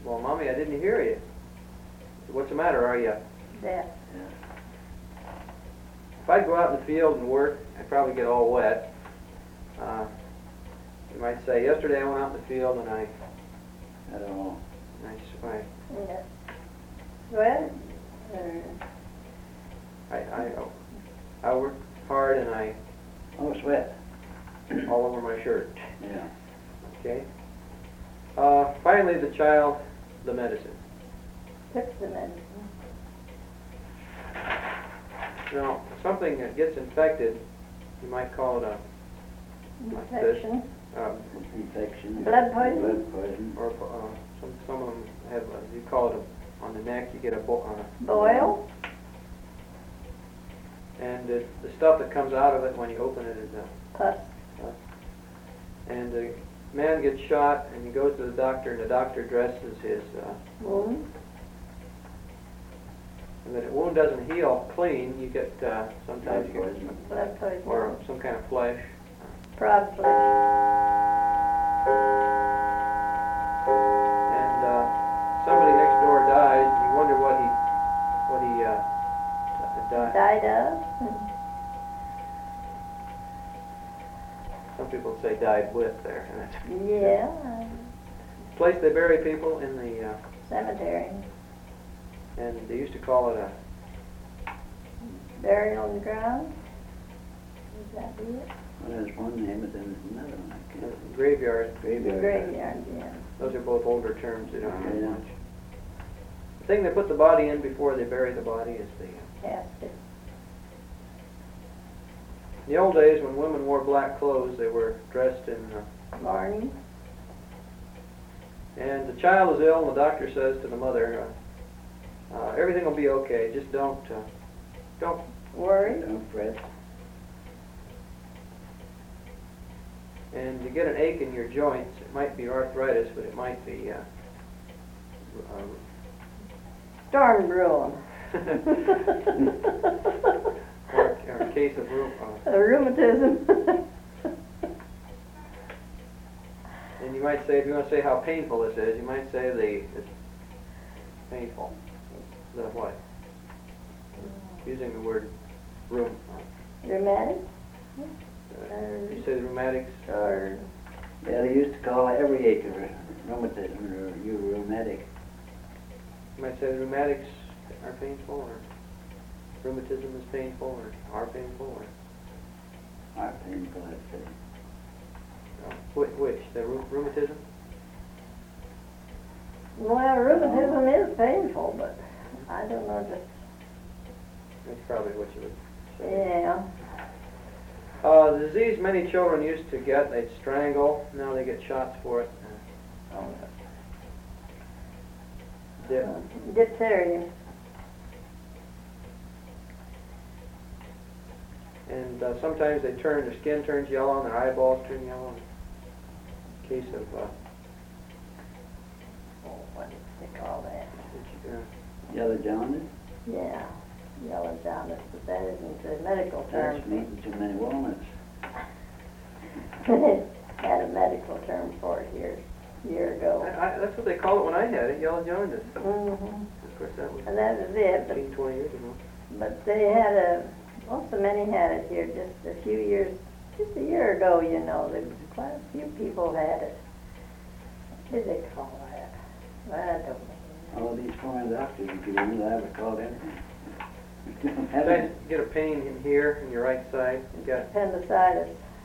Well, Mommy, I didn't hear you. What's the matter? Are you? Deaf. If I'd go out in the field and work, I'd probably get all wet. You might say, yesterday I went out in the field and I don't know. Yeah. Well, I worked hard and I Oh, sweat. all over my shirt. Yeah. Okay. Finally, the child, the medicine. took the medicine. Now, something that gets infected, you might call it a Infection. Infection. Blood poison? Blood poison. or some of them have, you call it on the neck, you get a Boil? and the stuff that comes out of it when you open it is Pus. and the man gets shot and he goes to the doctor and the doctor dresses his Wound? and then the wound doesn't heal clean, you get sometimes you Blood get poison. Blood poison. or some kind of flesh. Frog flesh. And somebody next door dies, and you wonder what he died. Died of? Some people say died with there. And that's Yeah. the place they bury people in the, Cemetery. and they used to call it a, Burial on the ground? Is that it? Well, there's one name, but then there's another one. I can't. graveyard. Graveyard. Graveyard, yeah. Those are both older terms, they don't mean Yeah. much. The thing they put the body in before they bury the body is the... Casket. In the old days, when women wore black clothes, they were dressed in... Mourning. and the child is ill, and the doctor says to the mother, everything will be okay, just don't Worry. Don't fret. and you get an ache in your joints. It might be arthritis, but it might be Storm brewing. or a case of Rheumatism. and you might say, if you want to say how painful this is, you might say it's painful. The what? Using the word Rheumatic? you say the rheumatics. Or Yeah, they used to call every ache of rheumatism or you rheumatic. You might say the rheumatics are painful, or rheumatism is painful, or are painful, or Our painful, I'd say. which? The rheumatism? well, rheumatism is painful, but I don't know just That's probably what you would say. yeah. The disease many children used to get, they'd strangle. Now they get shots for it. Diphtheria. And sometimes they their skin turns yellow, and their eyeballs turn yellow. In case of, What do they call that? Yellow jaundice? Yeah, yellow jaundice, but that isn't the medical term. That's eating too many walnuts. Had a medical term for it year ago. that's what they call it when I had it, yellow jaundice. Mm-hmm. Of course, that was And that was it, 15, 20 years ago. but they had most of many had it here just a year ago, you know. There was quite a few people had it. What did they call that? I don't know. All these foreign doctors, if you didn't ever called anything. Sometimes you get a pain in here, in your right side. You got Appendicitis.